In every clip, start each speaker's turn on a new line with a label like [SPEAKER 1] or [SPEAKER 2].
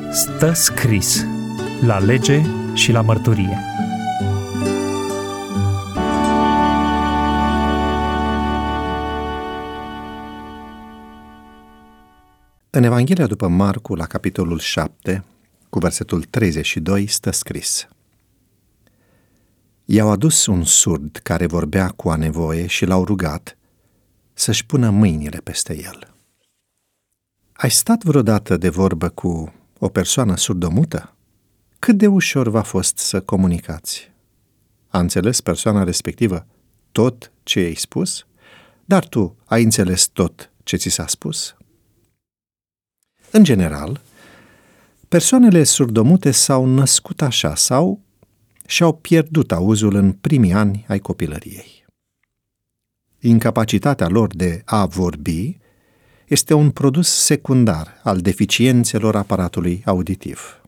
[SPEAKER 1] Stă scris la lege și la mărturie.
[SPEAKER 2] În Evanghelia după Marcu, la capitolul 7, cu versetul 32, stă scris: I-au adus un surd care vorbea cu a nevoie și l-au rugat să-și pună mâinile peste el. Ai stat vreodată de vorbă cu o persoană surdomută? Cât de ușor v-a fost să comunicați? A înțeles persoana respectivă tot ce i-ai spus? Dar tu ai înțeles tot ce ți s-a spus? În general, persoanele surdomute s-au născut așa sau și-au pierdut auzul în primii ani ai copilăriei. Incapacitatea lor de a vorbi este un produs secundar al deficiențelor aparatului auditiv.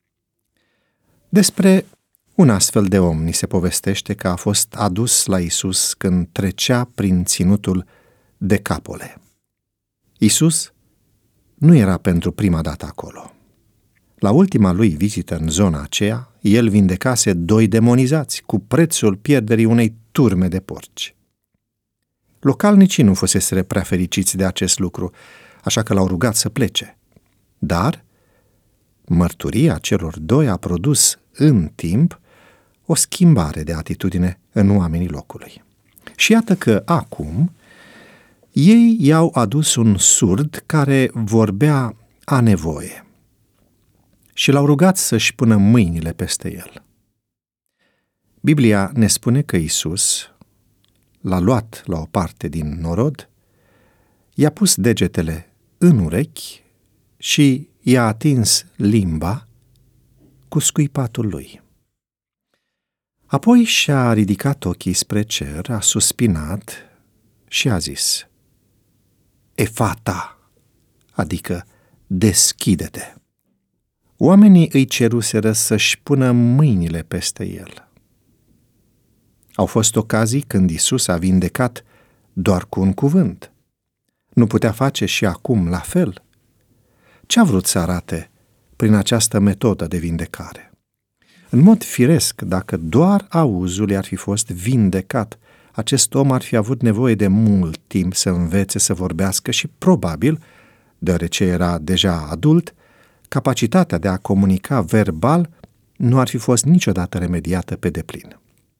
[SPEAKER 2] Despre un astfel de om ni se povestește că a fost adus la Iisus când trecea prin ținutul Decapole. Iisus nu era pentru prima dată acolo. La ultima lui vizită în zona aceea, el vindecase 2 demonizați cu prețul pierderii unei turme de porci. Localnicii nu fuseseră prea fericiți de acest lucru, așa că l-au rugat să plece. Dar mărturia celor 2 a produs în timp o schimbare de atitudine în oamenii locului. Și iată că acum ei i-au adus un surd care vorbea a nevoie și l-au rugat să-și pună mâinile peste el. Biblia ne spune că Iisus l-a luat la o parte din norod, i-a pus degetele în urechi și i-a atins limba cu scuipatul lui. Apoi și-a ridicat ochii spre cer, a suspinat și a zis: Efata, adică deschide-te. Oamenii îi ceruseră să-și pună mâinile peste el. Au fost ocazii când Iisus a vindecat doar cu un cuvânt. Nu putea face și acum la fel? Ce a vrut să arate prin această metodă de vindecare? În mod firesc, dacă doar auzul i-ar fi fost vindecat, acest om ar fi avut nevoie de mult timp să învețe să vorbească și probabil, deoarece era deja adult, capacitatea de a comunica verbal nu ar fi fost niciodată remediată pe deplin.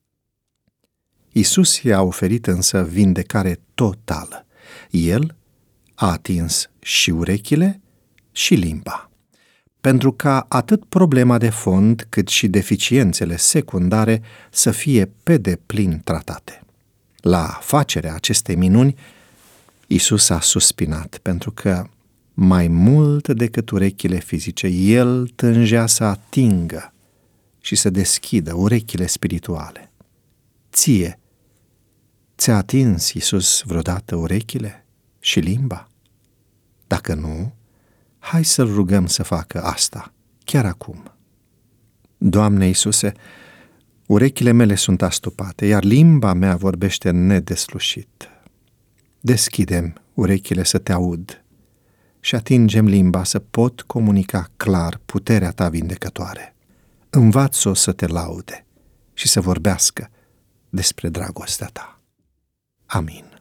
[SPEAKER 2] Iisus i-a oferit însă vindecare totală. El a atins și urechile și limba, pentru ca atât problema de fond cât și deficiențele secundare să fie pe deplin tratate. La facerea acestei minuni, Iisus a suspinat, pentru că mai mult decât urechile fizice, El tângea să atingă și să deschidă urechile spirituale. Ție ți-a atins Iisus vreodată urechile și limba? Dacă nu, hai să-L rugăm să facă asta, chiar acum. Doamne Iisuse, urechile mele sunt astupate, iar limba mea vorbește nedeslușit. Deschide-mi urechile să te aud și atingem limba să pot comunica clar puterea ta vindecătoare. Învață-o să te laude și să vorbească despre dragostea ta. Amin.